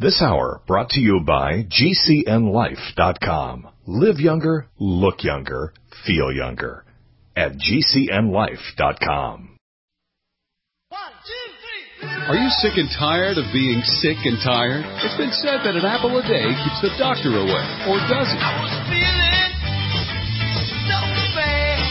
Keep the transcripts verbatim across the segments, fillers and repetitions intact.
This hour brought to you by G C N life dot com. Live younger, look younger, feel younger at G C N life dot com. One, two, three. Are you sick and tired of being sick and tired? It's been said that an apple a day keeps the doctor away, or does it? I was feeling so bad.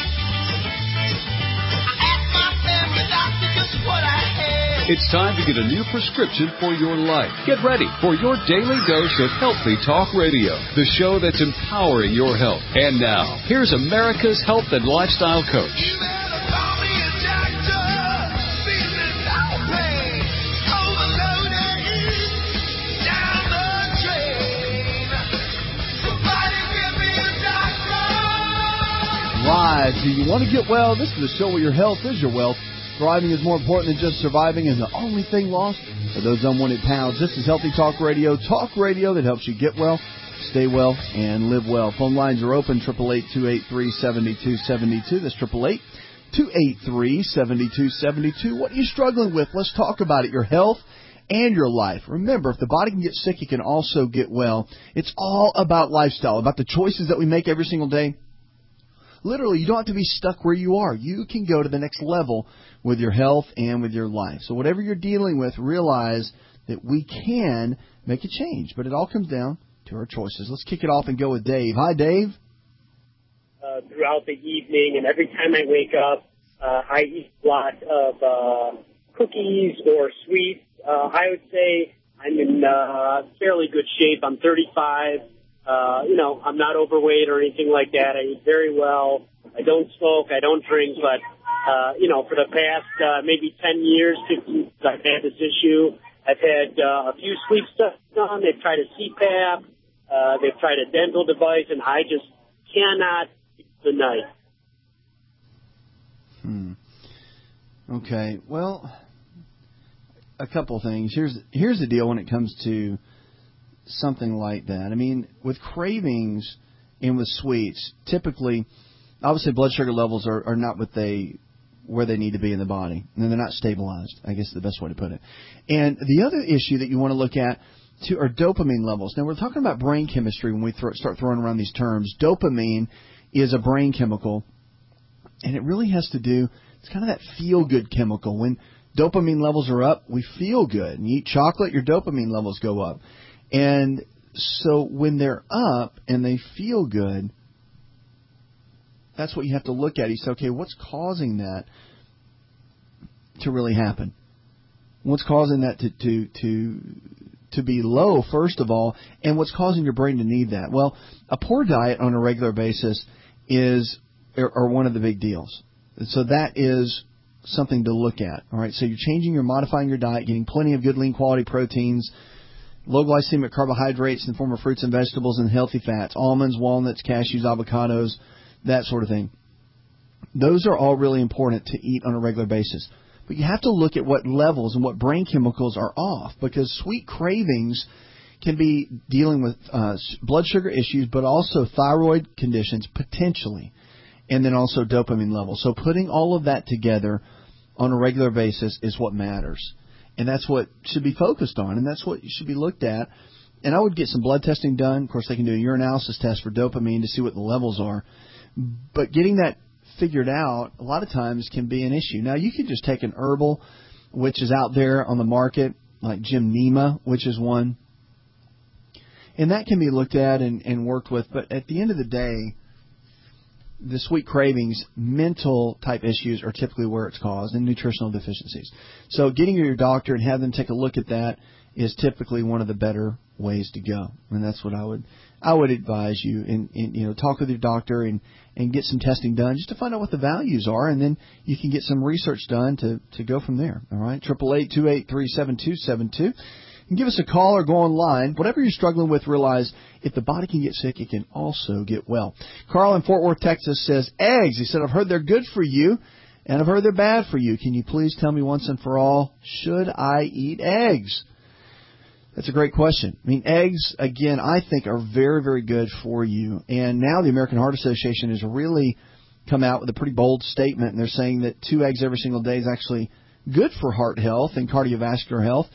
I asked my family doctor just what I had. It's time to get a new prescription for your life. Get ready for your daily dose of Healthy Talk Radio, the show that's empowering your health. And now, here's America's health and lifestyle coach. Live. Do you want to get well? This is the show where your health is your wealth. Thriving is more important than just surviving, and the only thing lost are those unwanted pounds. This is Healthy Talk Radio, talk radio that helps you get well, stay well, and live well. Phone lines are open, eight eight eight, two eight three, seven two seven two. That's eight eight eight, two eight three, seven two seven two. What are you struggling with? Let's talk about it, your health and your life. Remember, if the body can get sick, it can also get well. It's all about lifestyle, about the choices that we make every single day. Literally, you don't have to be stuck where you are. You can go to the next level with your health and with your life. So whatever you're dealing with, realize that we can make a change. But it all comes down to our choices. Let's kick it off and go with Dave. Hi, Dave. Uh, throughout the evening, and every time I wake up, uh, I eat a lot of uh, cookies or sweets. Uh, I would say I'm in uh, fairly good shape. I'm thirty-five. Uh, you know, I'm not overweight or anything like that. I eat very well. I don't smoke. I don't drink. But, uh, you know, for the past uh, maybe ten years, fifteen years, I've had this issue. I've had uh, a few sleep stuff done. They've tried a C PAP. Uh, they've tried a dental device, and I just cannot sleep the night. Hmm. Okay. Well, a couple things. Here's here's the deal when it comes to something like that. I mean, with cravings and with sweets, typically, obviously, blood sugar levels are, are not what they where they need to be in the body, and they're not stabilized, I guess is the best way to put it. And the other issue that you want to look at too are dopamine levels. Now, we're talking about brain chemistry when we throw, start throwing around these terms. Dopamine is a brain chemical, and it really has to do, it's kind of that feel-good chemical. When dopamine levels are up, we feel good. And you eat chocolate, your dopamine levels go up. And so when they're up and they feel good, that's what you have to look at. You say, okay, what's causing that to really happen? What's causing that to to to to be low, first of all, and what's causing your brain to need that? Well, a poor diet on a regular basis is are, are one of the big deals. So that is something to look at. All right, so you're changing, you're modifying your diet, getting plenty of good, lean quality proteins, low glycemic carbohydrates in the form of fruits and vegetables, and healthy fats, almonds, walnuts, cashews, avocados, that sort of thing. Those are all really important to eat on a regular basis. But you have to look at what levels and what brain chemicals are off, because sweet cravings can be dealing with uh, blood sugar issues, but also thyroid conditions potentially, and then also dopamine levels. So putting all of that together on a regular basis is what matters. And that's what should be focused on, and that's what should be looked at. And I would get some blood testing done. Of course, they can do a urinalysis test for dopamine to see what the levels are. But getting that figured out a lot of times can be an issue. Now, you can just take an herbal, which is out there on the market, like Gymnema, which is one. And that can be looked at and, and worked with. But at the end of the day, the sweet cravings, mental type issues are typically where it's caused, and nutritional deficiencies. So getting to your doctor and have them take a look at that is typically one of the better ways to go. And that's what I would I would advise you. And, and you know, talk with your doctor and, and get some testing done just to find out what the values are, and then you can get some research done to, to go from there. All right, eight eight eight, two eight three, seven two seven two. And give us a call or go online. Whatever you're struggling with, realize if the body can get sick, it can also get well. Carl in Fort Worth, Texas says, eggs. He said, I've heard they're good for you, and I've heard they're bad for you. Can you please tell me once and for all, should I eat eggs? That's a great question. I mean, eggs, again, I think are very, very good for you. And now the American Heart Association has really come out with a pretty bold statement, and they're saying that two eggs every single day is actually good for heart health and cardiovascular health.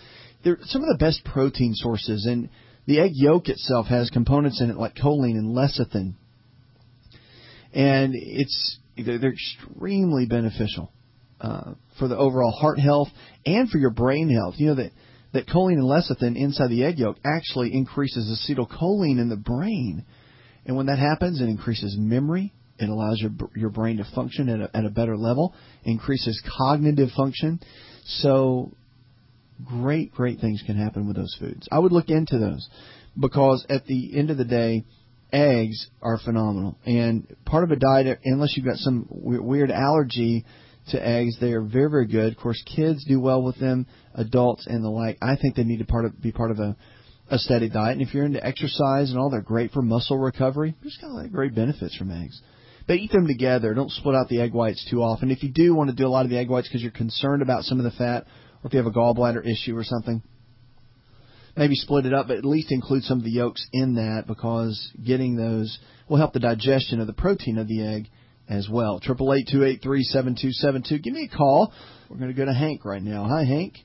they're some of the best protein sources. And the egg yolk itself has components in it like choline and lecithin. And it's they're, they're extremely beneficial uh, for the overall heart health and for your brain health. You know that, that choline and lecithin inside the egg yolk actually increases acetylcholine in the brain. And when that happens, it increases memory. It allows your your brain to function at a, at a better level, increases cognitive function. So great, great things can happen with those foods. I would look into those because at the end of the day, eggs are phenomenal. And part of a diet, unless you've got some weird allergy to eggs, they are very, very good. Of course, kids do well with them, adults and the like. I think they need to part of, be part of a, a steady diet. And if you're into exercise and all, they're great for muscle recovery. There's got a lot of great benefits from eggs. But eat them together. Don't split out the egg whites too often. If you do want to do a lot of the egg whites because you're concerned about some of the fat, or if you have a gallbladder issue or something, maybe split it up, but at least include some of the yolks in that because getting those will help the digestion of the protein of the egg as well. eight eight eight, two eight three, seven two seven two. Give me a call. We're going to go to Hank right now. Hi, Hank.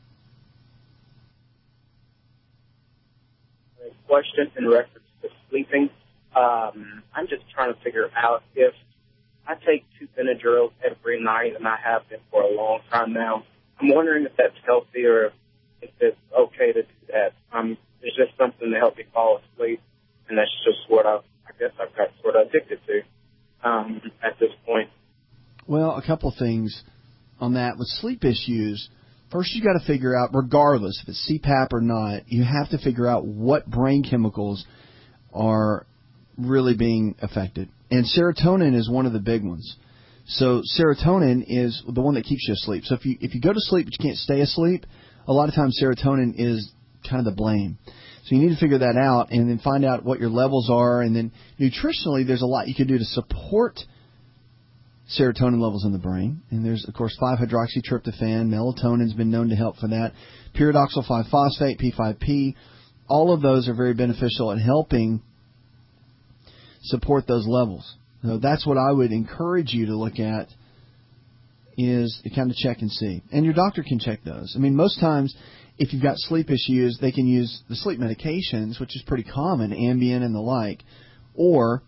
Question in reference to sleeping. Um, I'm just trying to figure out if I take two Benadryl every night, and I have been for a long time now. I'm wondering if that's healthy or if it's okay to do that. Um, it's just something to help me fall asleep, and that's just what I, I guess I've got sort of addicted to um, at this point. Well, a couple things on that. With sleep issues, first you got to figure out, regardless if it's C PAP or not, you have to figure out what brain chemicals are really being affected. And serotonin is one of the big ones. So serotonin is the one that keeps you asleep. So if you if you go to sleep but you can't stay asleep, a lot of times serotonin is kind of the blame. So you need to figure that out and then find out what your levels are. And then nutritionally, there's a lot you can do to support serotonin levels in the brain. And there's, of course, five hydroxytryptophan. Melatonin's been known to help for that. Pyridoxal five phosphate, P five P. All of those are very beneficial at helping support those levels. So that's what I would encourage you to look at, is to kind of check and see. And your doctor can check those. I mean, most times, if you've got sleep issues, they can use the sleep medications, which is pretty common, Ambien and the like, or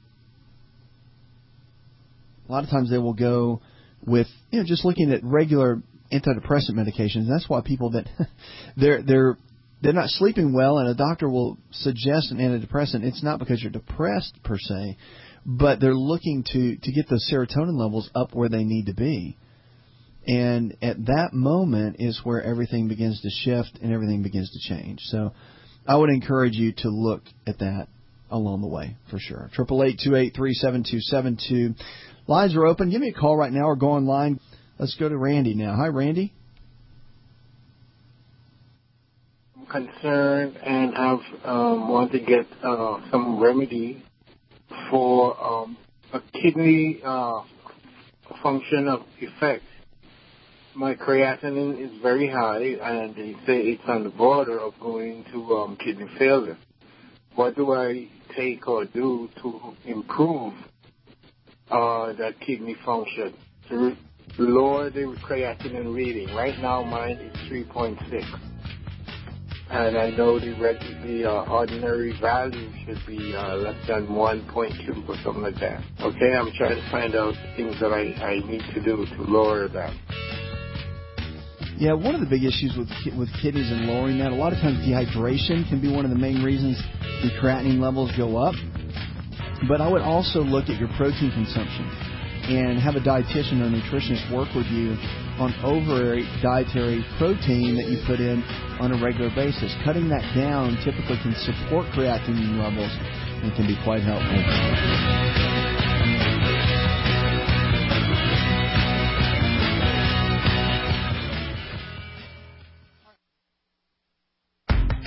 a lot of times they will go with, you know, just looking at regular antidepressant medications. That's why people that they're they're they're not sleeping well, and a doctor will suggest an antidepressant. It's not because you're depressed per se, but they're looking to to get those serotonin levels up where they need to be. And at that moment is where everything begins to shift and everything begins to change. So I would encourage you to look at that along the way for sure. eight eight eight, two eight three, seven two seven two. Lines are open. Give me a call right now or go online. Let's go to Randy now. Hi, Randy. I'm concerned and I've um, want to get uh, some remedy for um, a kidney uh, function of effect. My creatinine is very high, and they say it's on the border of going to um, kidney failure. What do I take or do to improve uh, that kidney function, to lower the creatinine reading? Right now, mine is three point six, and I know the, reg- the uh, ordinary value should be uh, less than one point two or something like that. Okay, I'm trying to find out things that I, I need to do to lower that. Yeah, one of the big issues with with kidneys and lowering that, a lot of times dehydration can be one of the main reasons the creatinine levels go up. But I would also look at your protein consumption and have a dietitian or nutritionist work with you on over dietary protein that you put in on a regular basis. Cutting that down typically can support creatinine levels and can be quite helpful.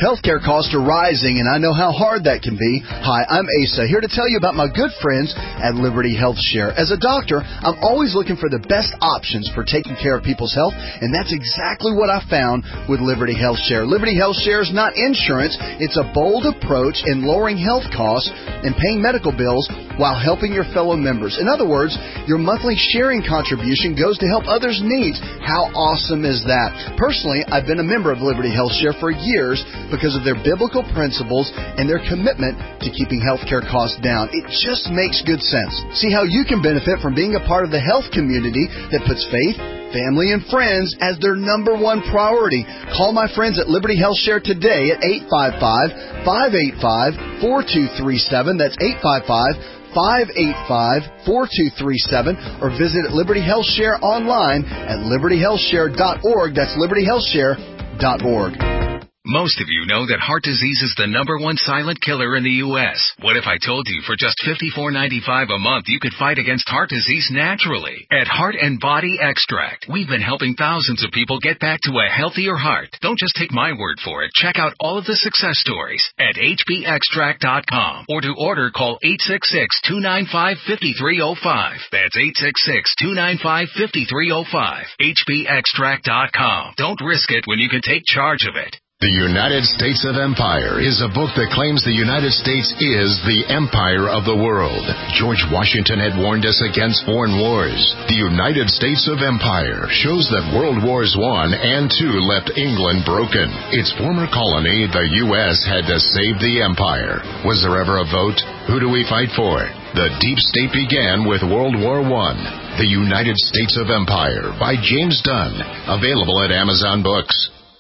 Healthcare costs are rising, and I know how hard that can be. Hi, I'm Asa, here to tell you about my good friends at Liberty Health Share. As a doctor, I'm always looking for the best options for taking care of people's health, and that's exactly what I found with Liberty Health Share. Liberty Health Share is not insurance. It's a bold approach in lowering health costs and paying medical bills while helping your fellow members. In other words, your monthly sharing contribution goes to help others' needs. How awesome is that? Personally, I've been a member of Liberty Health Share for years because of their biblical principles and their commitment to keeping healthcare costs down. It just makes good sense. See how you can benefit from being a part of the health community that puts faith, family, and friends as their number one priority. Call my friends at Liberty Health Share today at eight five five, five eight five, four two three seven. That's eight five five, five eight five, four two three seven, or visit Liberty Health Share online at liberty health share dot org. That's liberty health share dot org. Most of you know that heart disease is the number one silent killer in the U S What if I told you for just fifty-four ninety-five a month you could fight against heart disease naturally? At Heart and Body Extract, we've been helping thousands of people get back to a healthier heart. Don't just take my word for it. Check out all of the success stories at h b extract dot com, or to order, call eight six six, two nine five, five three zero five. That's eight six six, two nine five, five three zero five. h b extract dot com. Don't risk it when you can take charge of it. The United States of Empire is a book that claims the United States is the empire of the world. George Washington had warned us against foreign wars. The United States of Empire shows that World Wars One and Two left England broken. Its former colony, the U S, had to save the empire. Was there ever a vote? Who do we fight for? The deep state began with World War One. The United States of Empire by James Dunn. Available at Amazon Books.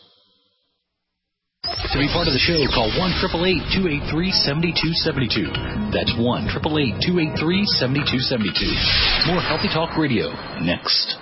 To be part of the show, call one eight eight eight, two eight three, seven two seven two. That's one eight eight eight, two eight three, seven two seven two. More Healthy Talk Radio next.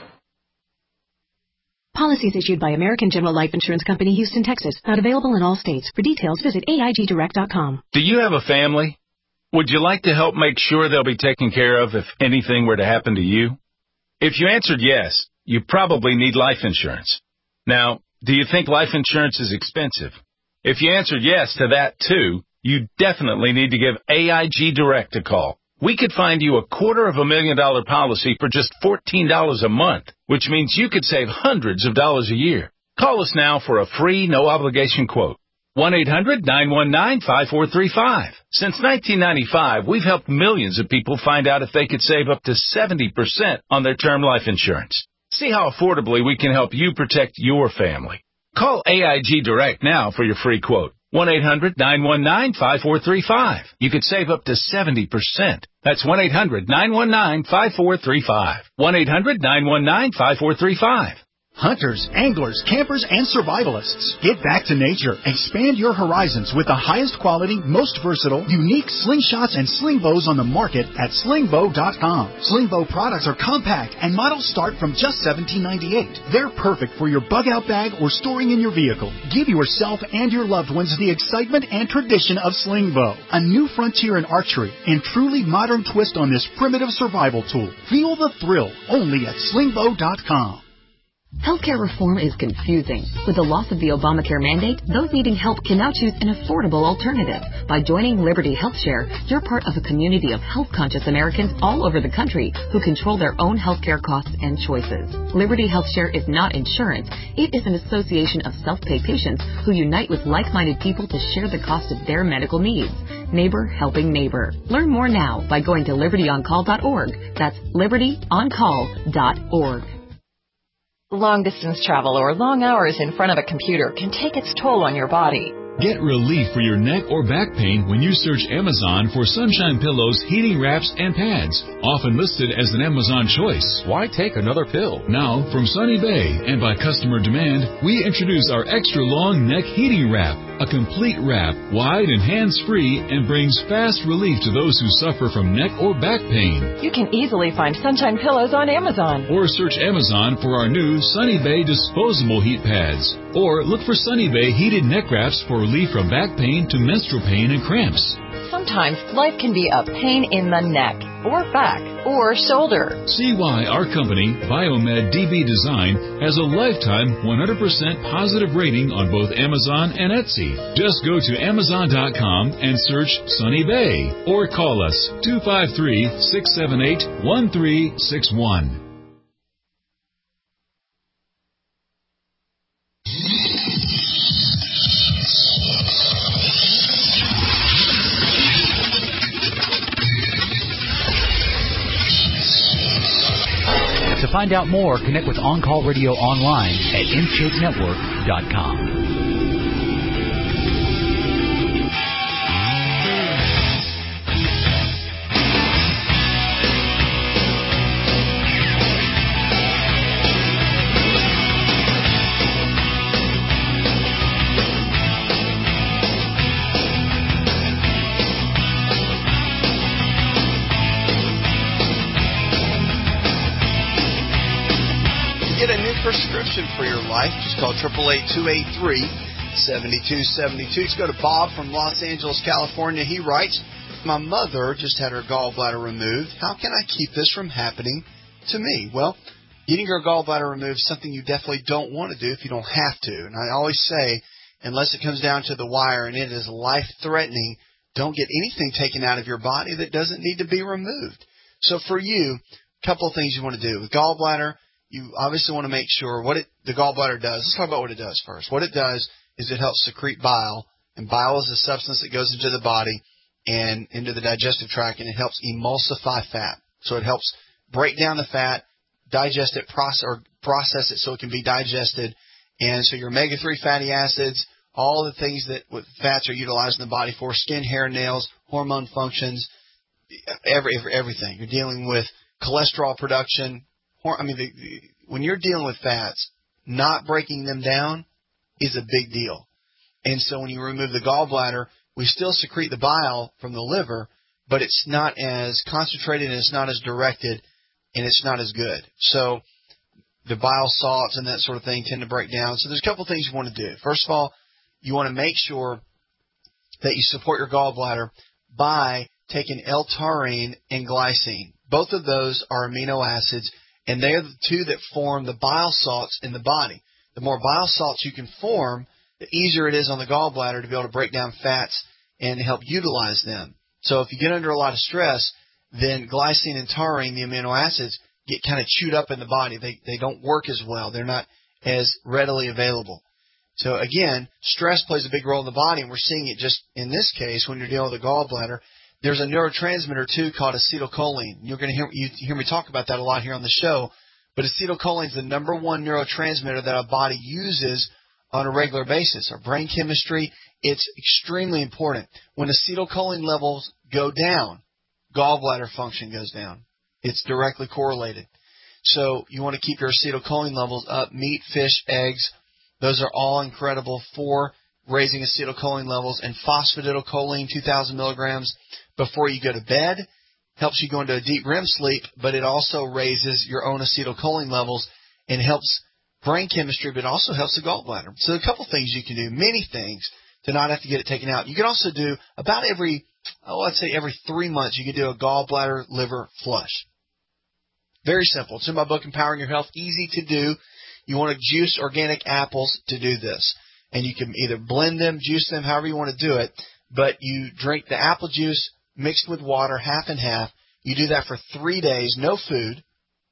Policies issued by American General Life Insurance Company, Houston, Texas. Not available in all states. For details, visit A I G direct dot com. Do you have a family? Would you like to help make sure they'll be taken care of if anything were to happen to you? If you answered yes, you probably need life insurance. Now, do you think life insurance is expensive? If you answered yes to that, too, you definitely need to give A I G Direct a call. We could find you a quarter of a million dollar policy for just fourteen dollars a month, which means you could save hundreds of dollars a year. Call us now for a free, no-obligation quote. one eight hundred, nine one nine, five four three five. Since nineteen ninety-five, we've helped millions of people find out if they could save up to seventy percent on their term life insurance. See how affordably we can help you protect your family. Call A I G Direct now for your free quote. one eight hundred, nine one nine, five four three five. You could save up to seventy percent. That's one eight hundred, nine one nine, five four three five. one eight hundred, nine one nine, five four three five. Hunters, anglers, campers, and survivalists. Get back to nature. Expand your horizons with the highest quality, most versatile, unique slingshots and sling bows on the market at sling bow dot com. Sling bow products are compact and models start from just seventeen ninety-eight. They're perfect for your bug-out bag or storing in your vehicle. Give yourself and your loved ones the excitement and tradition of sling bow. A new frontier in archery and truly modern twist on this primitive survival tool. Feel the thrill only at sling bow dot com. Healthcare reform is confusing. With the loss of the Obamacare mandate, those needing help can now choose an affordable alternative. By joining Liberty Health Share, you're part of a community of health-conscious Americans all over the country who control their own healthcare costs and choices. Liberty Health Share is not insurance. It is an association of self-pay patients who unite with like-minded people to share the cost of their medical needs. Neighbor helping neighbor. Learn more now by going to liberty on call dot org. That's liberty on call dot org. Long-distance travel or long hours in front of a computer can take its toll on your body. Get relief for your neck or back pain when you search Amazon for Sunshine Pillows, heating wraps, and pads, often listed as an Amazon choice. Why take another pill? Now, from Sunny Bay and by customer demand, we introduce our extra long neck heating wrap, a complete wrap, wide and hands-free, and brings fast relief to those who suffer from neck or back pain. You can easily find Sunshine Pillows on Amazon. Or search Amazon for our new Sunny Bay disposable heat pads. Or look for Sunny Bay heated neck wraps for relief from back pain to menstrual pain and cramps. Sometimes life can be a pain in the neck or back. or shoulder. See why our company, Biomed D B Design, has a lifetime one hundred percent positive rating on both Amazon and Etsy. Just go to amazon dot com and search Sunny Bay or call us two five three, six seven eight, one three six one. To find out more, connect with On Call Radio online at intake network dot com. Prescription for your life. Just call eight eight eight, two eight three, seven two seven two. Let's go to Bob from Los Angeles, California. He writes, my mother just had her gallbladder removed. How can I keep this from happening to me? Well, getting your gallbladder removed is something you definitely don't want to do if you don't have to. And I always say, unless it comes down to the wire and it is life-threatening, don't get anything taken out of your body that doesn't need to be removed. So for you, a couple of things you want to do. With gallbladder, you obviously want to make sure what it, the gallbladder does. Let's talk about what it does first. What it does is it helps secrete bile, and bile is a substance that goes into the body and into the digestive tract, and it helps emulsify fat. So it helps break down the fat, digest it, process, or process it so it can be digested. And so your omega three fatty acids, all the things that with fats are utilized in the body for, skin, hair, nails, hormone functions, every, every everything. You're dealing with cholesterol production. I mean, the, the, when you're dealing with fats, not breaking them down is a big deal. And so when you remove the gallbladder, we still secrete the bile from the liver, but it's not as concentrated and it's not as directed and it's not as good. So the bile salts and that sort of thing tend to break down. So there's a couple things you want to do. First of all, you want to make sure that you support your gallbladder by taking L-taurine and glycine. Both of those are amino acids, and they're the two that form the bile salts in the body. The more bile salts you can form, the easier it is on the gallbladder to be able to break down fats and help utilize them. So if you get under a lot of stress, then glycine and taurine, the amino acids, get kind of chewed up in the body. They they don't work as well. They're not as readily available. So again, stress plays a big role in the body, and we're seeing it just in this case when you're dealing with a gallbladder. There's a neurotransmitter, too, called acetylcholine. You're going to hear, you hear me talk about that a lot here on the show. But acetylcholine is the number one neurotransmitter that our body uses on a regular basis. Our brain chemistry, it's extremely important. When acetylcholine levels go down, gallbladder function goes down. It's directly correlated. So you want to keep your acetylcholine levels up. Meat, fish, eggs, those are all incredible for raising acetylcholine levels. And phosphatidylcholine, two thousand milligrams, before you go to bed, helps you go into a deep R E M sleep, but it also raises your own acetylcholine levels and helps brain chemistry, but also helps the gallbladder. So a couple things you can do, many things, to not have to get it taken out. You can also do about every, oh, let's say every three months, you can do a gallbladder liver flush. Very simple. It's in my book, Empowering Your Health. Easy to do. You want to juice organic apples to do this. And you can either blend them, juice them, however you want to do it. But you drink the apple juice mixed with water, half and half. You do that for three days, no food.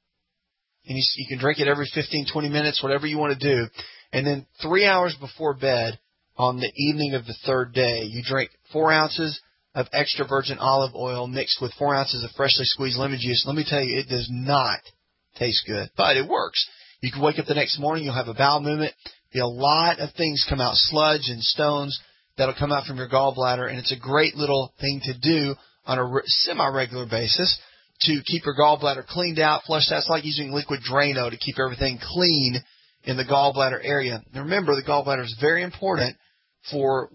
And you, you can drink it every fifteen, twenty minutes, whatever you want to do. And then three hours before bed on the evening of the third day, you drink four ounces of extra virgin olive oil mixed with four ounces of freshly squeezed lemon juice. Let me tell you, it does not taste good, but it works. You can wake up the next morning, you'll have a bowel movement. Be a lot of things come out, sludge and stones that'll come out from your gallbladder, and it's a great little thing to do on a semi-regular basis to keep your gallbladder cleaned out, flushed out. It's like using liquid Drano to keep everything clean in the gallbladder area. Now remember, the gallbladder is very important for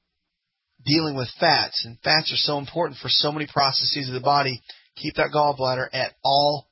dealing with fats, and fats are so important for so many processes of the body. Keep that gallbladder at all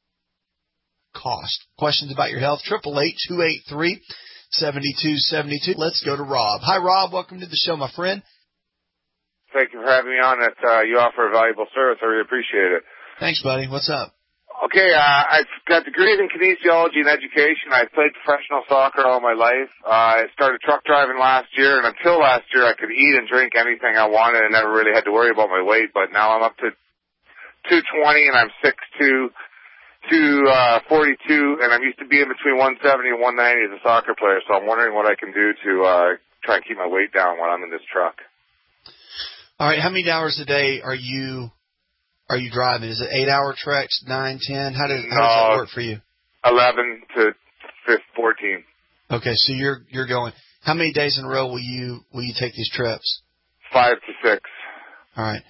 cost. Questions about your health? eight eight eight, two eight three, seven two seven two. Let's go to Rob. Hi, Rob. Welcome to the show, my friend. Thank you for having me on. That uh, you offer a valuable service. I really appreciate it. Thanks, buddy. What's up? Okay, uh, I've got degrees in kinesiology and education. I played professional soccer all my life. Uh, I started truck driving last year, and until last year I could eat and drink anything I wanted and never really had to worry about my weight, but now I'm up to two twenty, and I'm six two, two forty-two, and I'm used to being between one seventy and one ninety as a soccer player, so I'm wondering what I can do to uh, try and keep my weight down when I'm in this truck. All right, how many hours a day are you Are you driving? Is it eight-hour treks, nine, ten? How, do, how does that work for you? eleven to fourteen. Okay, so you're you're going. How many days in a row will you will you take these trips? Five to six. All right.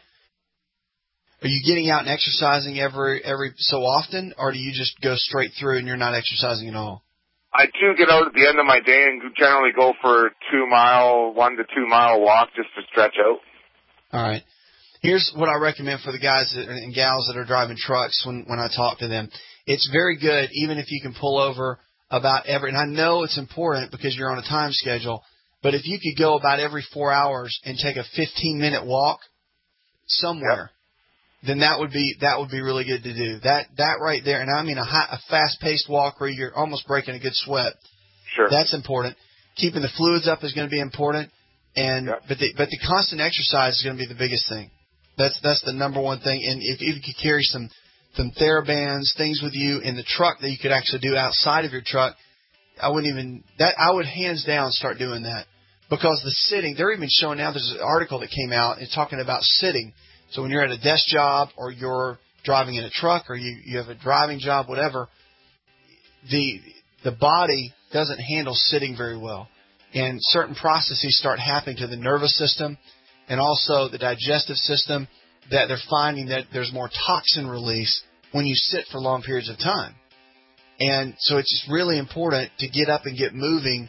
Are you getting out and exercising every every so often, or do you just go straight through and you're not exercising at all? I do get out at the end of my day and generally go for a two-mile, one to two-mile walk just to stretch out. All right. Here's what I recommend for the guys that, and gals that are driving trucks when, when I talk to them. It's very good, even if you can pull over about every, and I know it's important because you're on a time schedule, but if you could go about every four hours and take a fifteen-minute walk somewhere, yep. then that would be that would be really good to do. That that right there, and I mean a, high, a fast-paced walk where you're almost breaking a good sweat. Sure. That's important. Keeping the fluids up is going to be important, and yep. but the, but the constant exercise is going to be the biggest thing. That's that's the number one thing. And if, if you could carry some, some TheraBands, things with you in the truck that you could actually do outside of your truck, I wouldn't even that I would hands down start doing that. Because the sitting, they're even showing now, there's an article that came out and talking about sitting. So when you're at a desk job or you're driving in a truck or you, you have a driving job, whatever, the the body doesn't handle sitting very well. And certain processes start happening to the nervous system and also the digestive system, that they're finding that there's more toxin release when you sit for long periods of time. And so it's just really important to get up and get moving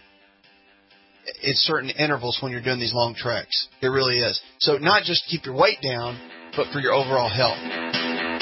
at certain intervals when you're doing these long treks. It really is. So not just to keep your weight down, but for your overall health.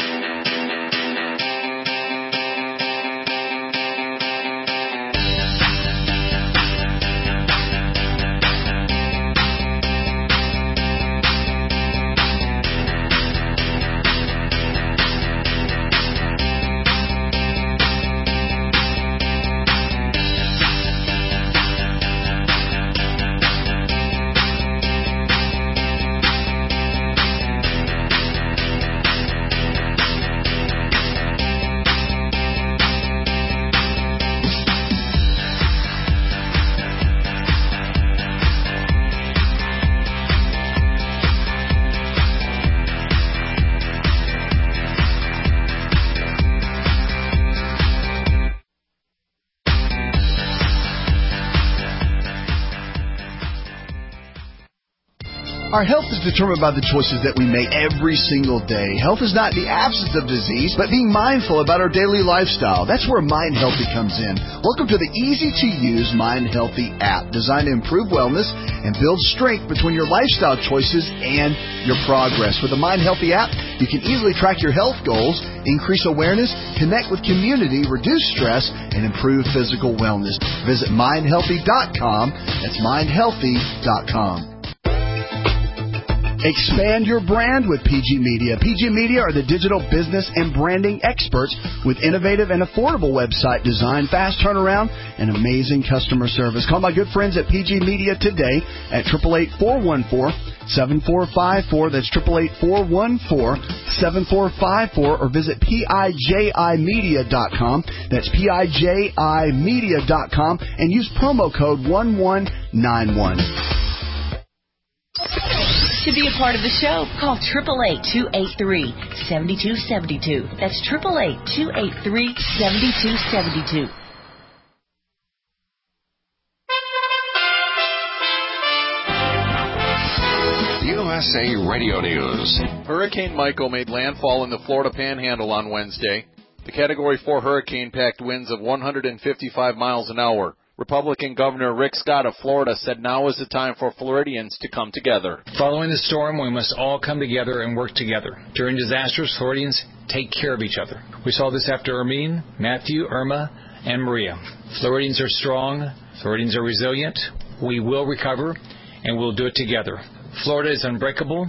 Our health is determined by the choices that we make every single day. Health is not the absence of disease, but being mindful about our daily lifestyle. That's where Mind Healthy comes in. Welcome to the easy-to-use Mind Healthy app, designed to improve wellness and build strength between your lifestyle choices and your progress. With the Mind Healthy app, you can easily track your health goals, increase awareness, connect with community, reduce stress, and improve physical wellness. Visit mind healthy dot com. That's mind healthy dot com. Expand your brand with P G Media. P G Media are the digital business and branding experts with innovative and affordable website design, fast turnaround, and amazing customer service. Call my good friends at P G Media today at eight eight eight, four one four, seven four five four. That's eight eight eight, four one four, seven four five four. Or visit P I J I media dot com. That's P I J I media dot com. And use promo code one one nine one. To be a part of the show, call eight eight eight, two eight three, seven two seven two. That's eight eight eight, two eight three, seven two seven two. U S A Radio News. Hurricane Michael made landfall in the Florida Panhandle on Wednesday. The Category four hurricane packed winds of one hundred fifty-five miles an hour. Republican Governor Rick Scott of Florida said now is the time for Floridians to come together. Following the storm, we must all come together and work together. During disasters, Floridians take care of each other. We saw this after Hermine, Matthew, Irma, and Maria. Floridians are strong. Floridians are resilient. We will recover, and we'll do it together. Florida is unbreakable,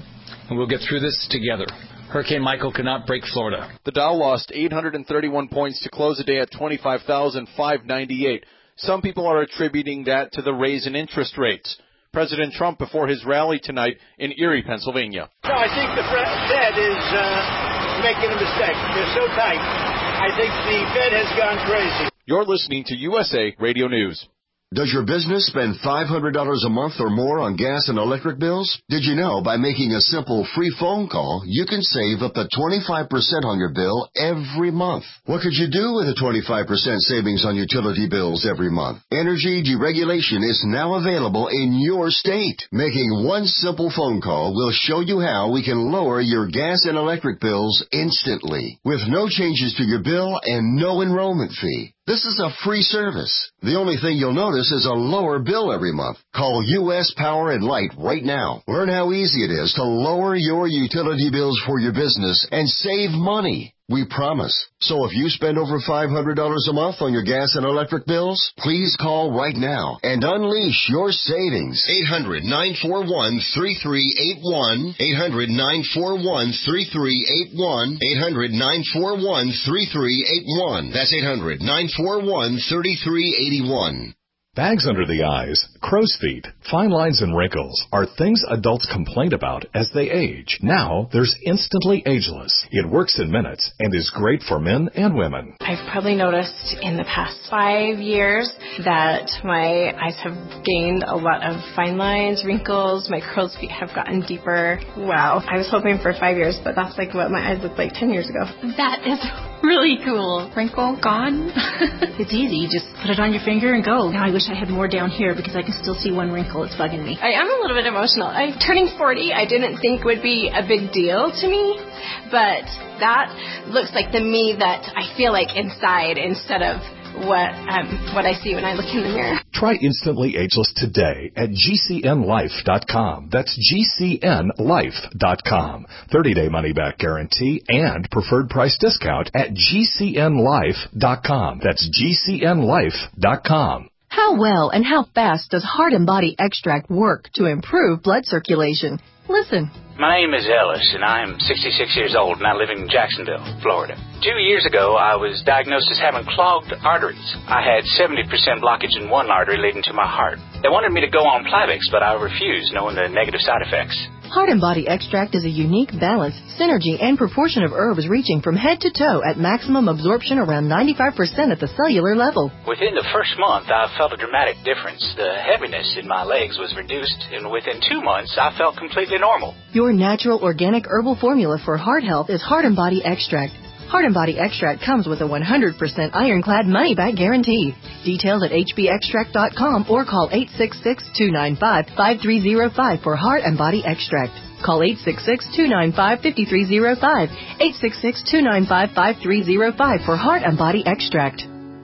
and we'll get through this together. Hurricane Michael could not break Florida. The Dow lost eight hundred thirty-one points to close the day at twenty-five thousand five hundred ninety-eight. Some people are attributing that to the raise in interest rates. President Trump before his rally tonight in Erie, Pennsylvania. No, I think the Fed is uh, making a mistake. They're so tight. I think the Fed has gone crazy. You're listening to U S A Radio News. Does your business spend five hundred dollars a month or more on gas and electric bills? Did you know by making a simple free phone call, you can save up to twenty-five percent on your bill every month? What could you do with a twenty-five percent savings on utility bills every month? Energy deregulation is now available in your state. Making one simple phone call will show you how we can lower your gas and electric bills instantly, with no changes to your bill and no enrollment fee. This is a free service. The only thing you'll notice is a lower bill every month. Call U S Power and Light right now. Learn how easy it is to lower your utility bills for your business and save money. We promise. So if you spend over five hundred dollars a month on your gas and electric bills, please call right now and unleash your savings. eight hundred nine four one three three eight one. eight hundred nine four one three three eight one. eight hundred nine four one three three eight one. That's eight hundred nine four one three three eight one. Bags under the eyes, crow's feet, fine lines and wrinkles are things adults complain about as they age. Now, there's Instantly Ageless. It works in minutes and is great for men and women. I've probably noticed in the past five years that my eyes have gained a lot of fine lines, wrinkles, my crow's feet have gotten deeper. Wow. I was hoping for five years, but that's like what my eyes looked like ten years ago. That is really cool. Wrinkle gone. It's easy. You just put it on your finger and go. Now I wish I had more down here because I can still see one wrinkle. It's bugging me. I am a little bit emotional. I, turning forty, I didn't think would be a big deal to me, but that looks like the me that I feel like inside instead of what um, what I see when I look in the mirror. Try Instantly Ageless today at G C N life dot com. That's G C N life dot com. thirty-day money-back guarantee and preferred price discount at G C N life dot com. That's G C N life dot com. How well and how fast does Heart and Body Extract work to improve blood circulation? Listen. My name is Ellis, and I'm sixty-six years old, and I live in Jacksonville, Florida. Two years ago, I was diagnosed as having clogged arteries. I had seventy percent blockage in one artery leading to my heart. They wanted me to go on Plavix, but I refused, knowing the negative side effects. Heart and Body Extract is a unique balance, synergy, and proportion of herbs reaching from head to toe at maximum absorption around ninety-five percent at the cellular level. Within the first month, I felt a dramatic difference. The heaviness in my legs was reduced, and within two months, I felt completely normal. Your natural organic herbal formula for heart health is Heart and Body Extract. Heart and Body Extract comes with a one hundred percent ironclad money-back guarantee. Details at H B extract dot com or call eight six six, two nine five, five three zero five for Heart and Body Extract. Call eight six six, two nine five, five three zero five, eight six six, two nine five, five three zero five for Heart and Body Extract.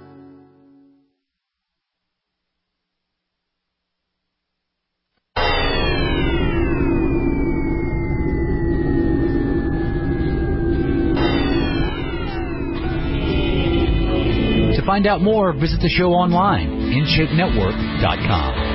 To find out more, visit the show online, in shape network dot com.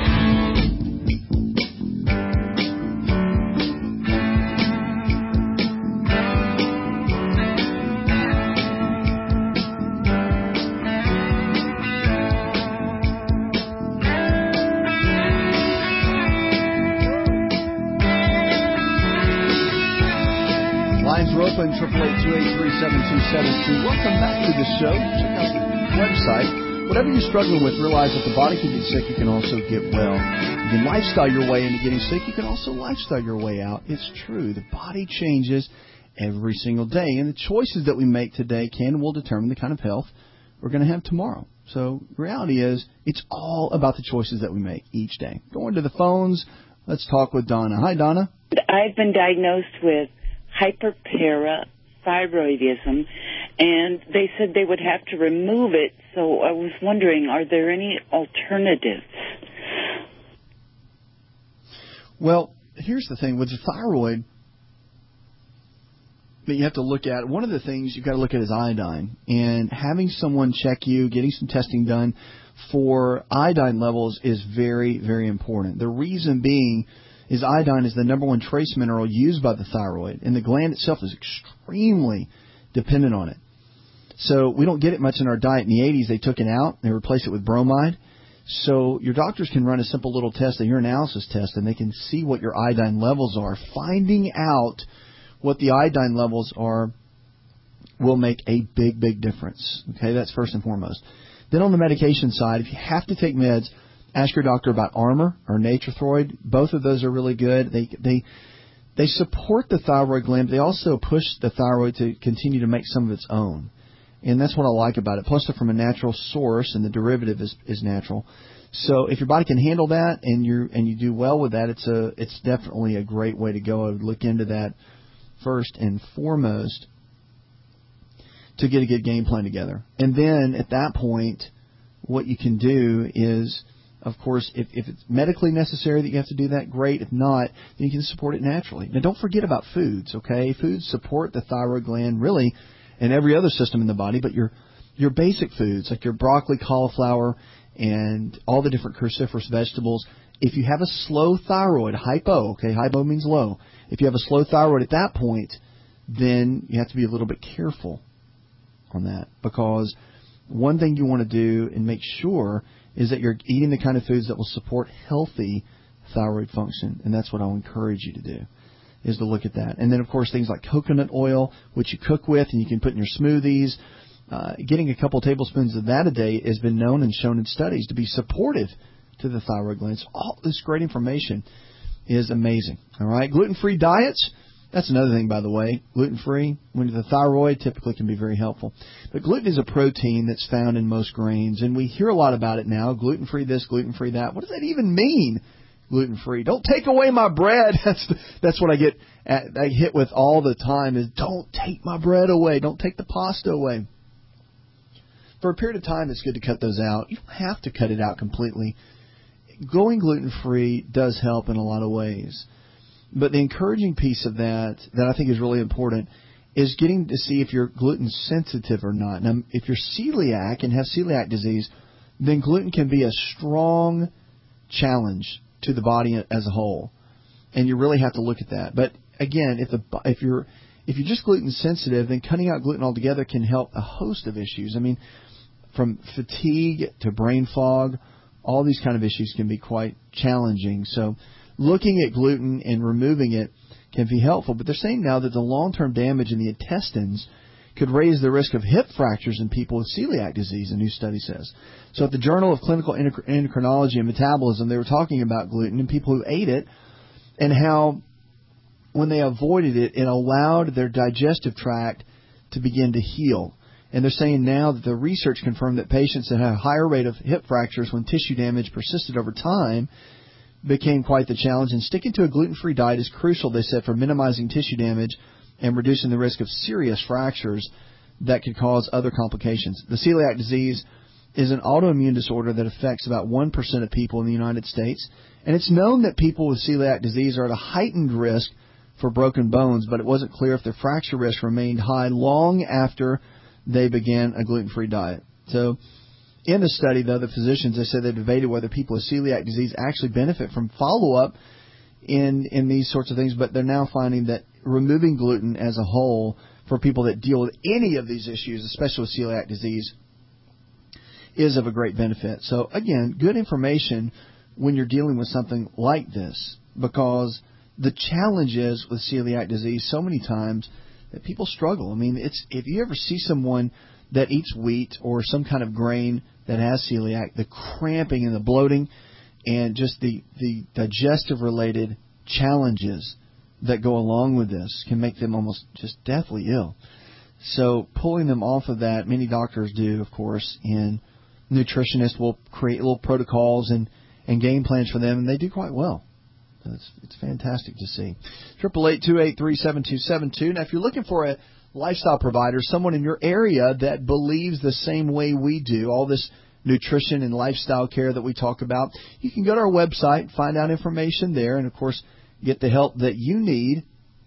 Lines are open, triple eight two eight three seven two seven two. Welcome back to the show. Check out the website. Whatever you're struggling with, realize that the body can get sick. You can also get well. You can lifestyle your way into getting sick. You can also lifestyle your way out. It's true. The body changes every single day. And the choices that we make today can and will determine the kind of health we're going to have tomorrow. So the reality is, it's all about the choices that we make each day. Going to the phones, let's talk with Donna. Hi, Donna. I've been diagnosed with hyperparathyroidism, and they said they would have to remove it, so I was wondering, are there any alternatives? Well, here's the thing. With the thyroid that you have to look at, one of the things you've got to look at is iodine, and having someone check you, getting some testing done for iodine levels is very, very important. The reason being is iodine is the number one trace mineral used by the thyroid, and the gland itself is extremely dependent on it. So we don't get it much in our diet. In the eighties, they took it out. They replaced it with bromide. So your doctors can run a simple little test, a urinalysis test, and they can see what your iodine levels are. Finding out what the iodine levels are will make a big, big difference. Okay, that's first and foremost. Then on the medication side, if you have to take meds, ask your doctor about Armour or Natrethroid. Both of those are really good. They they they support the thyroid gland, but they also push the thyroid to continue to make some of its own. And that's what I like about it. Plus, they're from a natural source, and the derivative is, is natural. So if your body can handle that and you and you do well with that, it's a it's definitely a great way to go. I would look into that first and foremost to get a good game plan together. And then at that point, what you can do is, of course, if, if it's medically necessary that you have to do that, great. If not, then you can support it naturally. Now, don't forget about foods, okay? Foods support the thyroid gland really and every other system in the body, but your your basic foods like your broccoli, cauliflower, and all the different cruciferous vegetables, if you have a slow thyroid, hypo, okay, hypo means low. If you have a slow thyroid at that point, then you have to be a little bit careful on that, because one thing you want to do and make sure is that you're eating the kind of foods that will support healthy thyroid function, and that's what I'll encourage you to do, is to look at that. And then, of course, things like coconut oil, which you cook with and you can put in your smoothies. Uh, getting a couple tablespoons of that a day has been known and shown in studies to be supportive to the thyroid gland. So all this great information is amazing. All right, gluten-free diets. That's another thing, by the way. Gluten-free, when the thyroid, typically can be very helpful. But gluten is a protein that's found in most grains, and we hear a lot about it now. Gluten-free this, gluten-free that. What does that even mean, gluten-free? Don't take away my bread. That's the, that's what I get at, I hit with all the time is don't take my bread away. Don't take the pasta away. For a period of time, it's good to cut those out. You don't have to cut it out completely. Going gluten-free does help in a lot of ways. But the encouraging piece of that, that I think is really important, is getting to see if you're gluten sensitive or not. Now, if you're celiac and have celiac disease, then gluten can be a strong challenge to the body as a whole, and you really have to look at that. But again, if the if you're if you're just gluten sensitive, then cutting out gluten altogether can help a host of issues. I mean, from fatigue to brain fog, all these kind of issues can be quite challenging. So looking at gluten and removing it can be helpful. But they're saying now that the long-term damage in the intestines could raise the risk of hip fractures in people with celiac disease, a new study says. So at the Journal of Clinical Endocrinology and Metabolism, they were talking about gluten and people who ate it and how when they avoided it, it allowed their digestive tract to begin to heal. And they're saying now that the research confirmed that patients that had a higher rate of hip fractures when tissue damage persisted over time became quite the challenge. And sticking to a gluten-free diet is crucial, they said, for minimizing tissue damage and reducing the risk of serious fractures that could cause other complications. The celiac disease is an autoimmune disorder that affects about one percent of people in the United States. And it's known that people with celiac disease are at a heightened risk for broken bones, but it wasn't clear if their fracture risk remained high long after they began a gluten-free diet. So in the study, though, the physicians, they said they debated whether people with celiac disease actually benefit from follow-up in in these sorts of things, but they're now finding that removing gluten as a whole for people that deal with any of these issues, especially with celiac disease, is of a great benefit. So, again, good information when you're dealing with something like this, because the challenge is with celiac disease so many times that people struggle. I mean, it's if you ever see someone that eats wheat or some kind of grain that has celiac, the cramping and the bloating and just the, the digestive-related challenges that go along with this can make them almost just deathly ill. So pulling them off of that, many doctors do, of course, and nutritionists will create little protocols and, and game plans for them, and they do quite well. So it's, it's fantastic to see. triple eight, two eight three, seven two seven two. Now, if you're looking for a lifestyle provider, someone in your area that believes the same way we do, all this nutrition and lifestyle care that we talk about, you can go to our website, find out information there, and, of course, get the help that you need.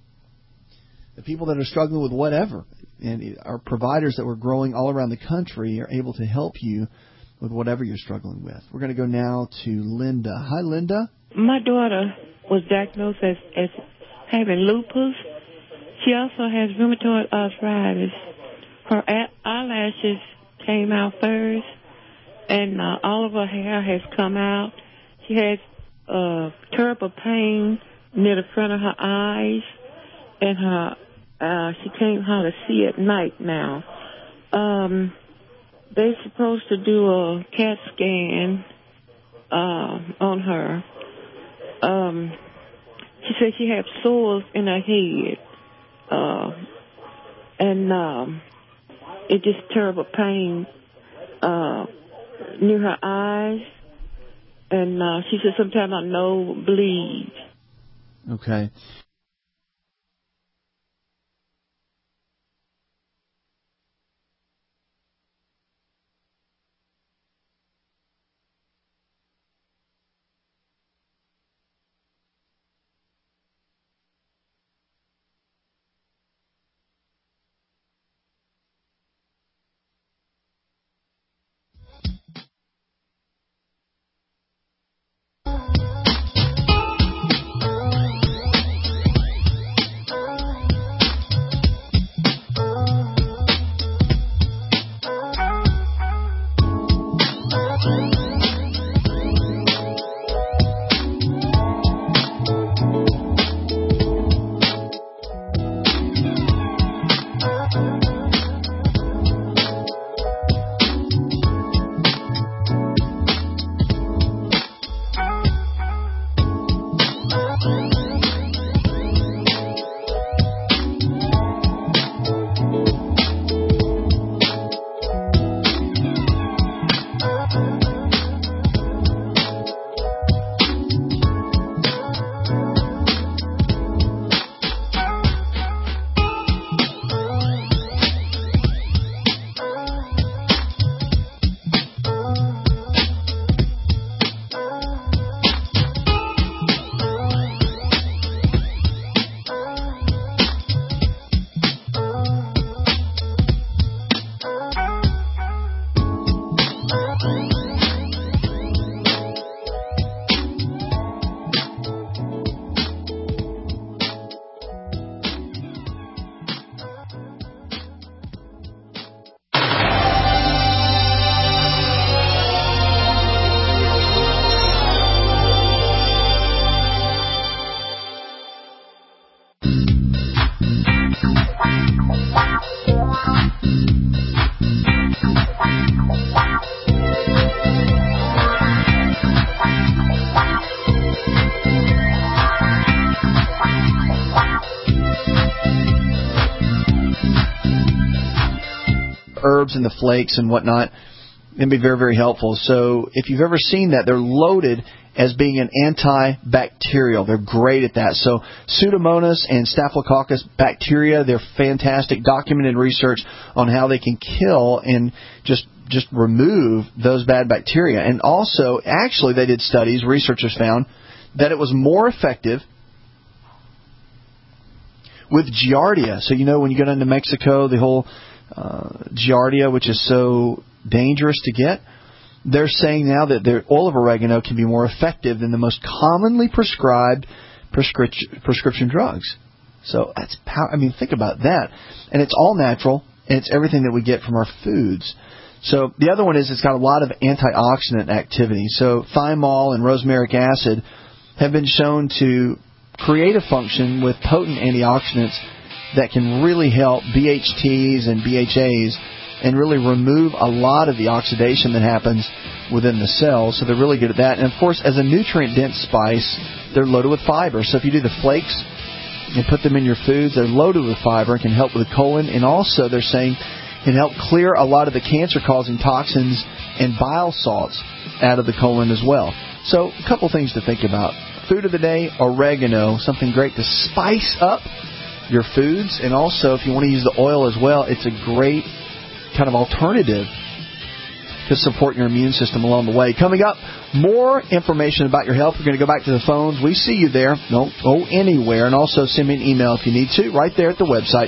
The people that are struggling with whatever, and our providers that we're growing all around the country are able to help you with whatever you're struggling with. We're going to go now to Linda. Hi, Linda. My daughter was diagnosed as, as having lupus. She also has rheumatoid arthritis. Her eyelashes came out first, and uh, all of her hair has come out. She has uh, terrible pain near the front of her eyes, and her uh, she can't hardly see at night now. Um, they're supposed to do a CAT scan uh, on her. Um, she said she had sores in her head, uh, and um, it just terrible pain uh, near her eyes, and uh, she said sometimes her nose bleeds. Okay. Herbs and the flakes and whatnot can be very, very helpful. So if you've ever seen that, they're loaded as being an antibacterial. They're great at that. So Pseudomonas and Staphylococcus bacteria, they're fantastic. Documented research on how they can kill and just just remove those bad bacteria. And also, actually, they did studies, researchers found, that it was more effective with Giardia. So, you know, when you go down to Mexico, the whole uh, Giardia, which is so dangerous to get, they're saying now that their oil of oregano can be more effective than the most commonly prescribed prescription prescription drugs. So that's power. I mean, think about that. And it's all natural, and it's everything that we get from our foods. So the other one is it's got a lot of antioxidant activity. So thymol and rosmarinic acid have been shown to create a function with potent antioxidants that can really help B H Ts and B H As and really remove a lot of the oxidation that happens within the cells. So they're really good at that. And, of course, as a nutrient-dense spice, they're loaded with fiber. So if you do the flakes and put them in your foods, they're loaded with fiber and can help with the colon. And also, they're saying, can help clear a lot of the cancer-causing toxins and bile salts out of the colon as well. So a couple things to think about. Food of the day, oregano, something great to spice up your foods. And also, if you want to use the oil as well, it's a great kind of alternative to support your immune system along the way. Coming up, more information about your health. We're going to go back to the phones. We see you there. Don't go anywhere. And also send me an email if you need to, right there at the website.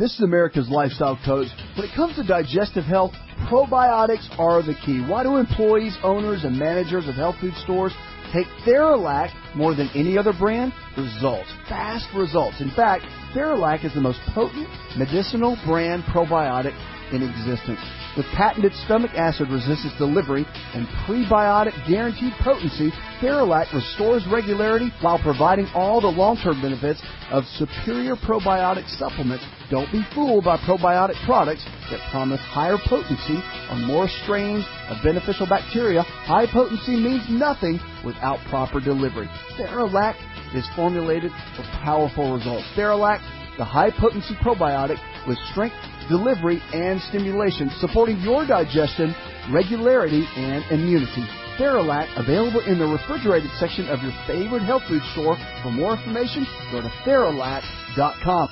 This is America's Lifestyle Coach. When it comes to digestive health, probiotics are the key. Why do employees, owners, and managers of health food stores take Theralac more than any other brand? Results. Fast results. In fact, Theralac is the most potent medicinal brand probiotic in existence. With patented stomach acid resistance delivery and prebiotic guaranteed potency, Theralac restores regularity while providing all the long-term benefits of superior probiotic supplements. Don't be fooled by probiotic products that promise higher potency or more strains of beneficial bacteria. High potency means nothing without proper delivery. Theralac is formulated for powerful results. Theralac, the high-potency probiotic with strength, delivery, and stimulation, supporting your digestion, regularity, and immunity. Theralac, available in the refrigerated section of your favorite health food store. For more information, go to Theralac dot com.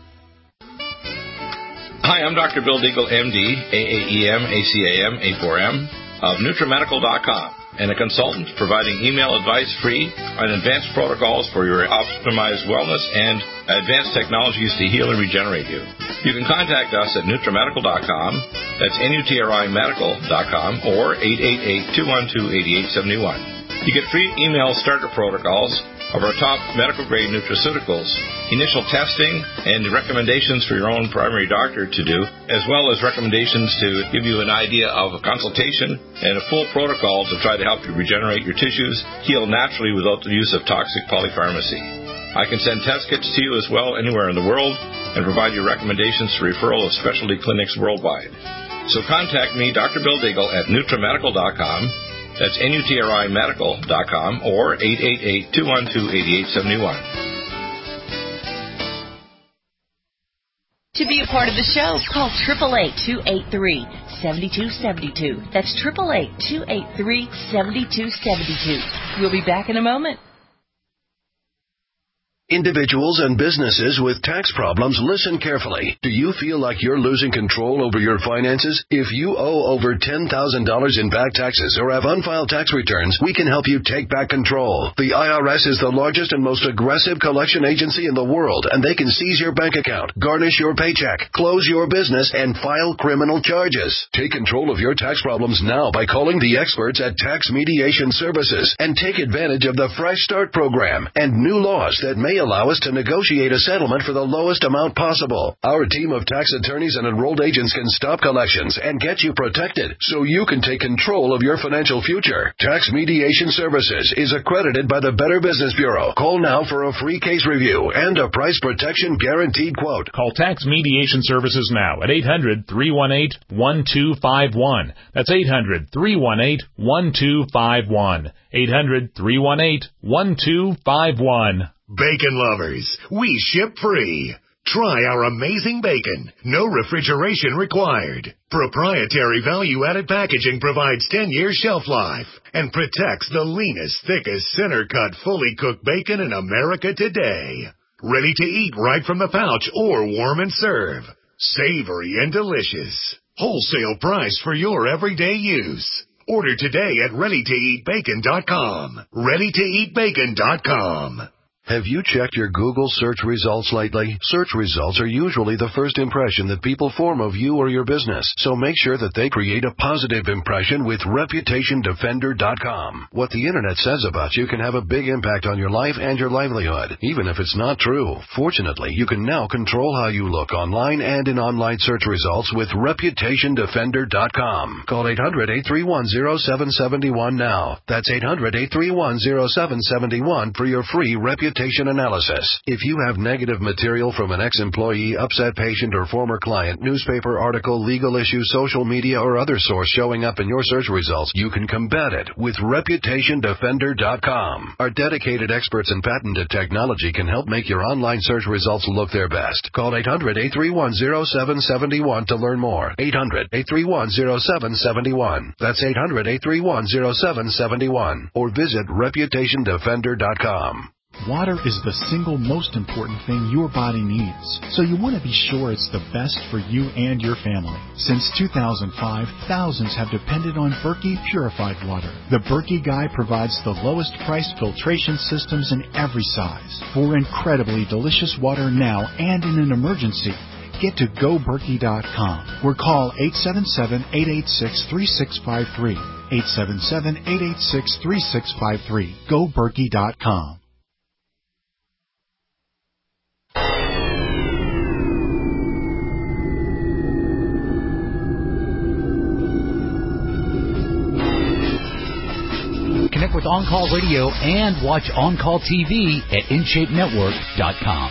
Hi, I'm Doctor Bill Deagle, M D, A A E M, A C A M, A four M, of NutriMedical dot com, and a consultant providing email advice free on advanced protocols for your optimized wellness and advanced technologies to heal and regenerate you. You can contact us at NutriMedical dot com, that's N U T R I Medical dot com, or eight eight eight, two one two, eight eight seven one. You get free email starter protocols of our top medical-grade nutraceuticals, initial testing, and recommendations for your own primary doctor to do, as well as recommendations to give you an idea of a consultation and a full protocol to try to help you regenerate your tissues, heal naturally without the use of toxic polypharmacy. I can send test kits to you as well anywhere in the world and provide you recommendations for referral of specialty clinics worldwide. So contact me, Doctor Bill Deagle, at NutriMedical dot com. That's N U T R I Medical dot com or eight eight eight, two one two, eight eight seven one. To be a part of the show, call eight eight eight, two eight three, seven two seven two. That's eight eight eight, two eight three, seven two seven two. We'll be back in a moment. Individuals and businesses with tax problems, listen carefully. Do you feel like you're losing control over your finances? If you owe over ten thousand dollars in back taxes or have unfiled tax returns, we can help you take back control. The I R S is the largest and most aggressive collection agency in the world, and they can seize your bank account, garnish your paycheck, close your business, and file criminal charges. Take control of your tax problems now by calling the experts at Tax Mediation Services and take advantage of the Fresh Start program and new laws that may allow us to negotiate a settlement for the lowest amount possible. Our team of tax attorneys and enrolled agents can stop collections and get you protected so you can take control of your financial future. Tax Mediation Services is accredited by the Better Business Bureau. Call now for a free case review and a price protection guaranteed quote. Call Tax Mediation Services now at eight hundred, three one eight, one two five one. That's eight hundred, three one eight, one two five one. eight hundred, three one eight, one two five one. Bacon lovers, we ship free. Try our amazing bacon. No refrigeration required. Proprietary value-added packaging provides ten years shelf life and protects the leanest, thickest, center-cut, fully cooked bacon in America today. Ready to eat right from the pouch or warm and serve. Savory and delicious. Wholesale price for your everyday use. Order today at ready to eat bacon dot com. ready to eat bacon dot com. Have you checked your Google search results lately? Search results are usually the first impression that people form of you or your business, so make sure that they create a positive impression with reputation defender dot com. What the internet says about you can have a big impact on your life and your livelihood, even if it's not true. Fortunately, you can now control how you look online and in online search results with reputation defender dot com. Call eight hundred, eight three one, zero seven seven one now. That's eight hundred, eight three one, zero seven seven one for your free reputation analysis. If you have negative material from an ex-employee, upset patient, or former client, newspaper article, legal issue, social media, or other source showing up in your search results, you can combat it with reputation defender dot com. Our dedicated experts in patented technology can help make your online search results look their best. Call eight hundred, eight three one, zero seven seven one to learn more. eight hundred, eight three one, zero seven seven one. That's eight hundred, eight three one, zero seven seven one. Or visit reputation defender dot com. Water is the single most important thing your body needs, so you want to be sure it's the best for you and your family. Since two thousand five, thousands have depended on Berkey purified water. The Berkey Guy provides the lowest price filtration systems in every size for incredibly delicious water now and in an emergency. get to go berkey dot com or call eight seven seven, eight eight six, three six five three. eight seven seven, eight eight six, three six five three. go berkey dot com. Connect with On Call Radio and watch On Call T V at in shape network dot com.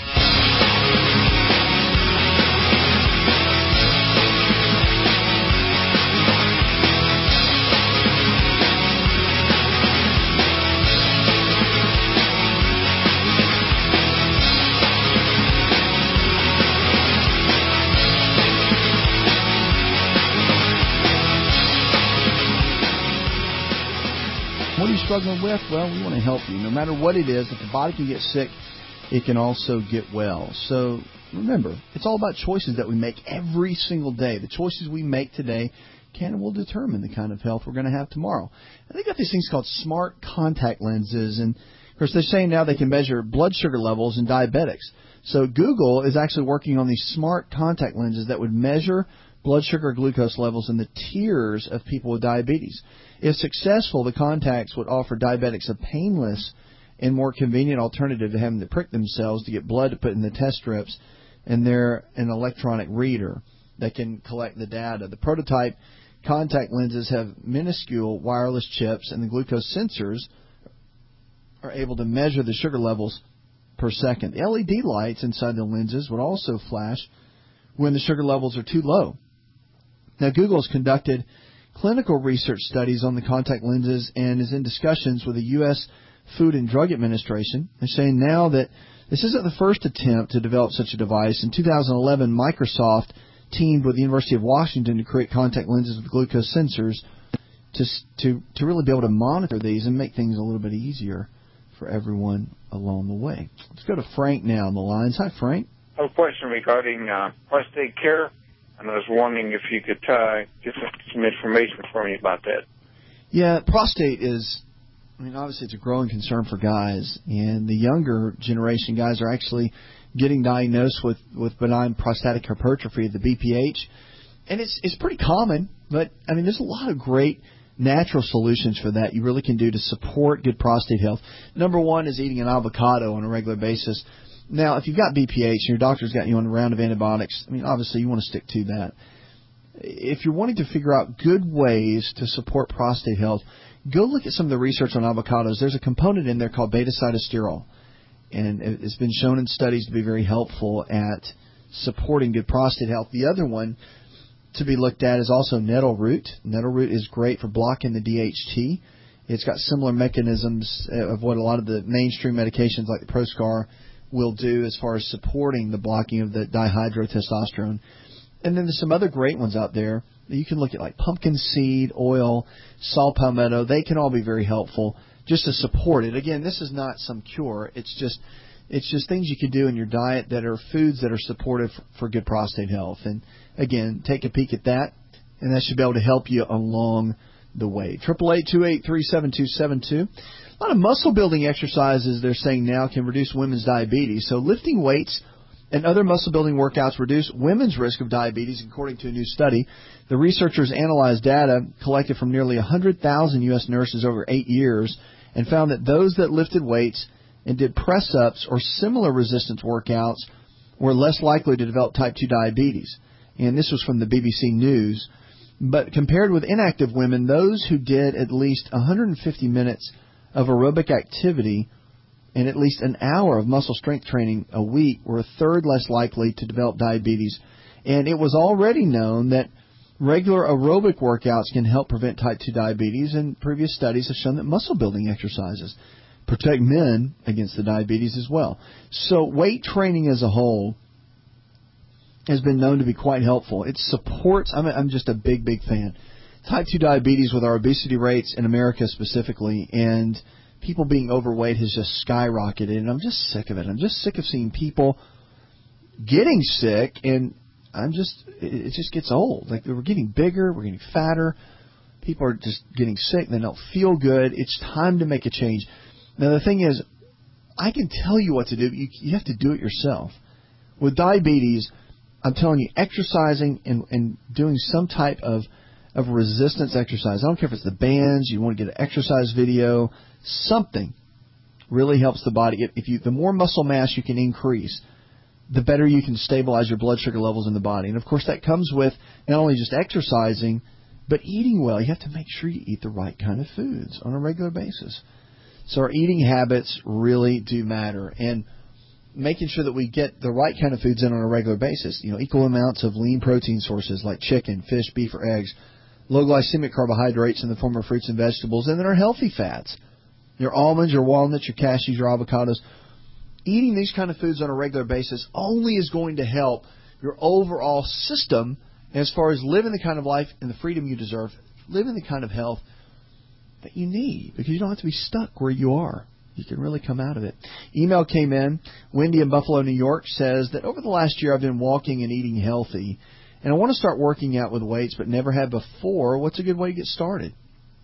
What are you struggling with? Well, we want to help you. No matter what it is, if the body can get sick, it can also get well. So remember, it's all about choices that we make every single day. The choices we make today can and will determine the kind of health we're going to have tomorrow. And they've got these things called smart contact lenses. And, of course, they're saying now they can measure blood sugar levels in diabetics. So Google is actually working on these smart contact lenses that would measure blood sugar glucose levels in the tears of people with diabetes. If successful, the contacts would offer diabetics a painless and more convenient alternative to having to prick themselves to get blood to put in the test strips, and they're an electronic reader that can collect the data. The prototype contact lenses have minuscule wireless chips, and the glucose sensors are able to measure the sugar levels per second. The L E D lights inside the lenses would also flash when the sugar levels are too low. Now, Google has conducted clinical research studies on the contact lenses and is in discussions with the U S Food and Drug Administration. They're saying now that this isn't the first attempt to develop such a device. In two thousand eleven, Microsoft teamed with the University of Washington to create contact lenses with glucose sensors to, to, to really be able to monitor these and make things a little bit easier for everyone along the way. Let's go to Frank now on the lines. Hi, Frank. I have a question regarding uh, prostate care, and I was wondering if you could uh, get some, some information for me about that. Yeah, prostate is, I mean, obviously it's a growing concern for guys, and the younger generation guys are actually getting diagnosed with, with benign prostatic hypertrophy, the B P H, and it's it's pretty common, but, I mean, there's a lot of great natural solutions for that you really can do to support good prostate health. Number one is eating an avocado on a regular basis. Now, if you've got B P H and your doctor's got you on a round of antibiotics, I mean, obviously you want to stick to that. If you're wanting to figure out good ways to support prostate health, go look at some of the research on avocados. There's a component in there called beta-sitosterol, and it's been shown in studies to be very helpful at supporting good prostate health. The other one to be looked at is also nettle root. Nettle root is great for blocking the D H T. It's got similar mechanisms of what a lot of the mainstream medications like the Proscar will do as far as supporting the blocking of the dihydrotestosterone. And then there's some other great ones out there. You can look at like pumpkin seed oil, saw palmetto. They can all be very helpful just to support it. Again, this is not some cure. It's just it's just things you can do in your diet that are foods that are supportive for good prostate health. And again, take a peek at that, and that should be able to help you along the way. eight eight eight, two eight three, seven two seven two. A lot of muscle-building exercises, they're saying now, can reduce women's diabetes. So lifting weights and other muscle-building workouts reduce women's risk of diabetes, according to a new study. The researchers analyzed data collected from nearly one hundred thousand U S nurses over eight years and found that those that lifted weights and did press-ups or similar resistance workouts were less likely to develop type two diabetes. And this was from the B B C News. But compared with inactive women, those who did at least one hundred fifty minutes of aerobic activity and at least an hour of muscle strength training a week were a third less likely to develop diabetes. And it was already known that regular aerobic workouts can help prevent type two diabetes, and previous studies have shown that muscle-building exercises protect men against the diabetes as well. So weight training as a whole has been known to be quite helpful. It supports, I'm, I'm just a big, big fan. Type two diabetes with our obesity rates in America specifically, and people being overweight has just skyrocketed, and I'm just sick of it. I'm just sick of seeing people getting sick, and I'm just, it just gets old. Like, we're getting bigger, we're getting fatter, people are just getting sick, they don't feel good. It's time to make a change. Now, the thing is, I can tell you what to do, but you, you have to do it yourself. With diabetes, I'm telling you, exercising and, and doing some type of, of resistance exercise, I don't care if it's the bands, you want to get an exercise video, something really helps the body. If, if you, the more muscle mass you can increase, the better you can stabilize your blood sugar levels in the body. And, of course, that comes with not only just exercising, but eating well. You have to make sure you eat the right kind of foods on a regular basis. So our eating habits really do matter. And making sure that we get the right kind of foods in on a regular basis, you know, equal amounts of lean protein sources like chicken, fish, beef, or eggs, low glycemic carbohydrates in the form of fruits and vegetables, and then our healthy fats, your almonds, your walnuts, your cashews, your avocados. Eating these kind of foods on a regular basis only is going to help your overall system as far as living the kind of life and the freedom you deserve, living the kind of health that you need, because you don't have to be stuck where you are. You can really come out of it. Email came in. Wendy in Buffalo, New York says that over the last year I've been walking and eating healthy, and I want to start working out with weights but never had before. What's a good way to get started?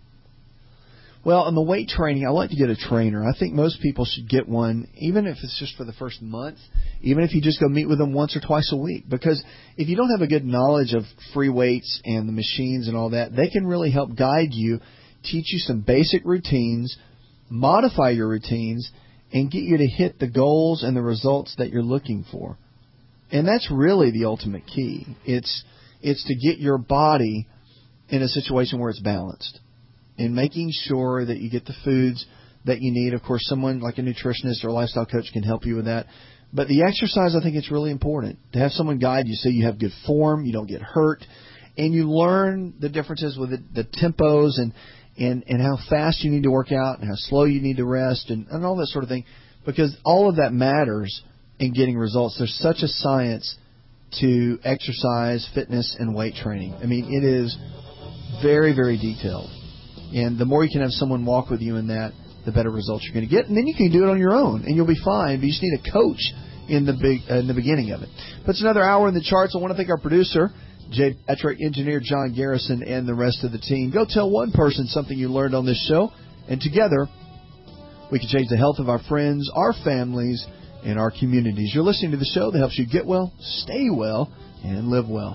Well, in the weight training, I like to get a trainer. I think most people should get one, even if it's just for the first month, even if you just go meet with them once or twice a week. Because if you don't have a good knowledge of free weights and the machines and all that, they can really help guide you, teach you some basic routines, modify your routines, and get you to hit the goals and the results that you're looking for. And that's really the ultimate key. It's it's to get your body in a situation where it's balanced, and making sure that you get the foods that you need. Of course, someone like a nutritionist or a lifestyle coach can help you with that. But the exercise, I think it's really important to have someone guide you so you have good form, you don't get hurt, and you learn the differences with the, the tempos and, and, and how fast you need to work out and how slow you need to rest and, and all that sort of thing, because all of that matters in getting results. There's such a science to exercise, fitness, and weight training. I mean, it is very, very detailed. And the more you can have someone walk with you in that, the better results you're going to get. And then you can do it on your own, and you'll be fine. But you just need a coach in the big uh, in the beginning of it. But it's another hour in the charts. I want to thank our producer, Jay Patrick, engineer John Garrison, and the rest of the team. Go tell one person something you learned on this show, and together we can change the health of our friends, our families, and our communities. You're listening to the show that helps you get well, stay well, and live well.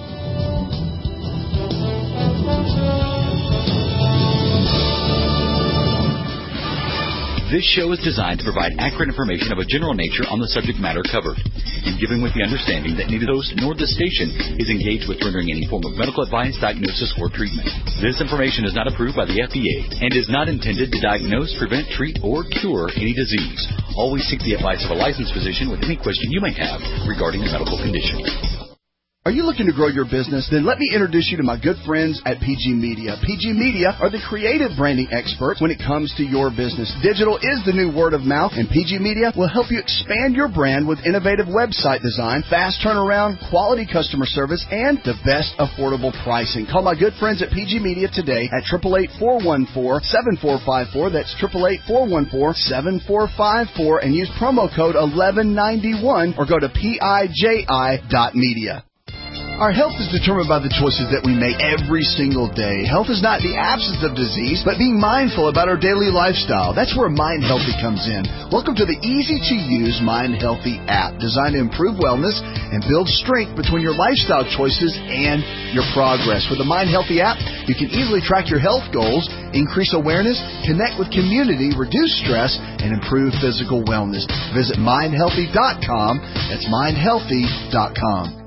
This show is designed to provide accurate information of a general nature on the subject matter covered, and given with the understanding that neither host nor the station is engaged with rendering any form of medical advice, diagnosis, or treatment. This information is not approved by the F D A and is not intended to diagnose, prevent, treat, or cure any disease. Always seek the advice of a licensed physician with any question you may have regarding a medical condition. Are you looking to grow your business? Then let me introduce you to my good friends at P G Media. P G Media are the creative branding experts when it comes to your business. Digital is the new word of mouth, and P G Media will help you expand your brand with innovative website design, fast turnaround, quality customer service, and the best affordable pricing. Call my good friends at P G Media today at eight eight eight, four one four, seven four five four. That's eight eight eight, four one four, seven four five four, and use promo code eleven ninety-one or go to P I J I dot media. Our health is determined by the choices that we make every single day. Health is not the absence of disease, but being mindful about our daily lifestyle. That's where Mind Healthy comes in. Welcome to the easy-to-use Mind Healthy app, designed to improve wellness and build strength between your lifestyle choices and your progress. With the Mind Healthy app, you can easily track your health goals, increase awareness, connect with community, reduce stress, and improve physical wellness. Visit mind healthy dot com. That's mind healthy dot com.